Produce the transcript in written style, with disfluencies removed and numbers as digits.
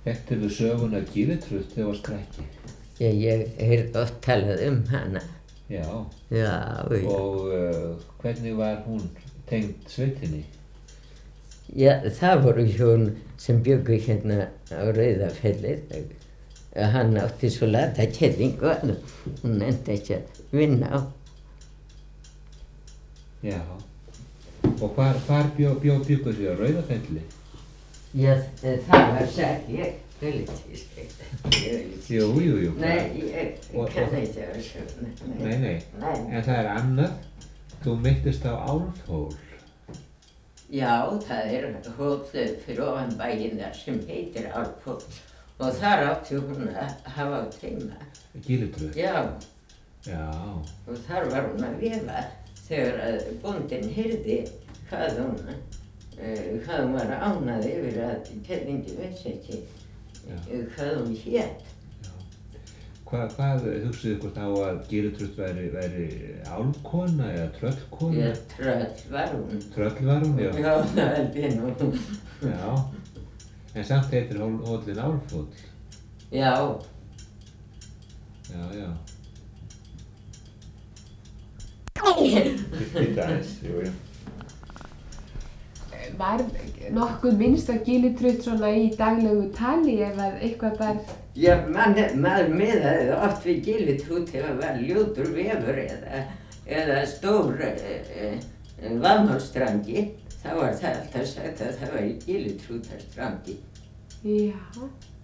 Þekktirðu söguna Gílitrut þegar varst krakki? Ég heyrði oft talað hana. Já. Já. Og hvernig var hún tengd sveitinni? Já, það voru hjón sem bjuggu hérna á Rauðafelli. Hann átti svo lata kerringu að hún nefndi ekki að vinna á. Já. Og hvar bjuggu þið á Rauðafelli? Já, það var sagt ég. Jú. Nei, ég kann ekki að sögna. Nei. En það annað. Þú meittist á Álfhól. Já, það hóll fyrir ofan bæinn þar sem heitir Álfhól. Og þar átti hún að hafa átt heima. Gílitrut? Já. Já. Og þar var hún að vefa þegar að bóndinn heyrði hvað hún var ánað yfir að kerlingi vissi ekki hvað hún hét. Já. Hvað hugsaðu hvort á að Gílitrut væri álfkona eða tröllkona? Já, tröll var hún. Tröll var hún, já. Já, það held ég nú. Já. En samt heitir hóllinn Álfhóll. Já. Já. Býta aðeins, jú. Var nokkuð minnst á Gílitrut svona í daglegu tali ef að eitthvað var? Já, maður miðaði oft við Gílitrut ef það var ljótur vefur eða stór vaðmálsstrangi. Þá var það alltaf sagt að það var í Gílitrútarstrangi. Já.